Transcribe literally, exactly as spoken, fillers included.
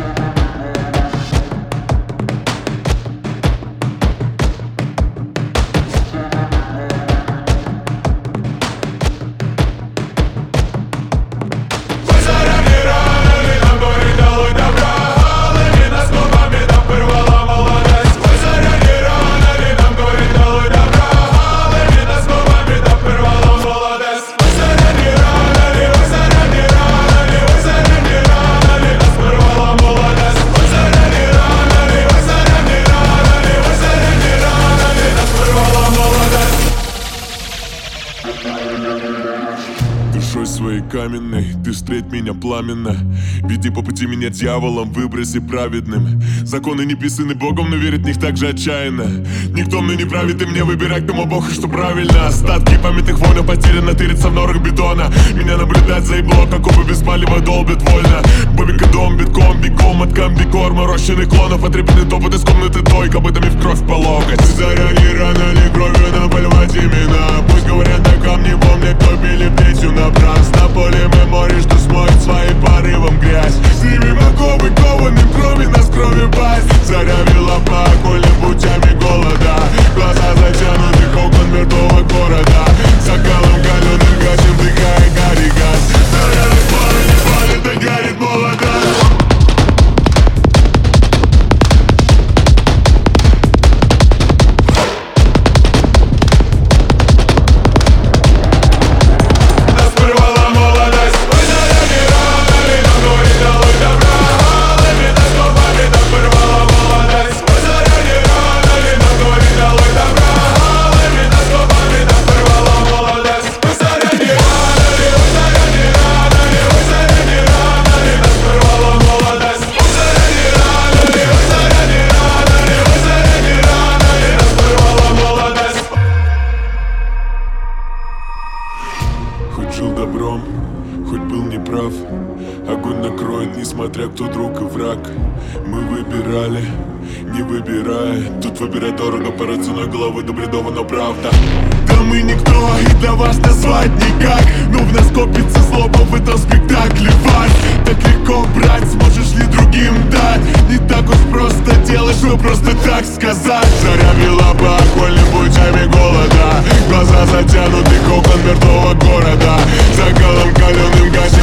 Душой своей каменной ты встреть меня пламенно. Веди по пути меня дьяволом, выброси праведным. Законы не писаны Богом, но верить в них так же отчаянно. Никто мной не правит, и мне выбирать тому Бог, что правильно. Остатки памятных войн потеряно, тырится в норах бетона. Меня наблюдать заебло, как оба без палева долбит вольно. Бобика дом, битком, бегом от комбикорма. Рощенных клонов, потрепанный топот из комнаты той, копытами в кровь по локоть. Заря не рано ли кровью наплевать имена. Пусть говорят на камне, помнят, кто пили плетью напрасно. На поле мы море, что смоет своим порывом грязь. Снимем оковы, кованым крови, нас крови пасть. Заря вела по окольным путями голода. Глаза затянутых окон мертвого города. Закалом каленым гасим, дыхая гарри газ. Заря на поле не палит, а горит молода. Жил добром, хоть был неправ. Огонь накроет, несмотря кто друг и враг. Мы выбирали, не выбирая. Тут выбирать дорого, по ценой головы до бредова, но правда. Да мы никто, и для вас назвать никак. Но в нас копится злоба в этом спектакле ваш. Так легко брать, сможешь ли другим дать? Не так уж просто делать, что просто так сказать. Заря вела по окольным путями голода. Глаза затянуты окон мертвого города. Закалом каленым гасим.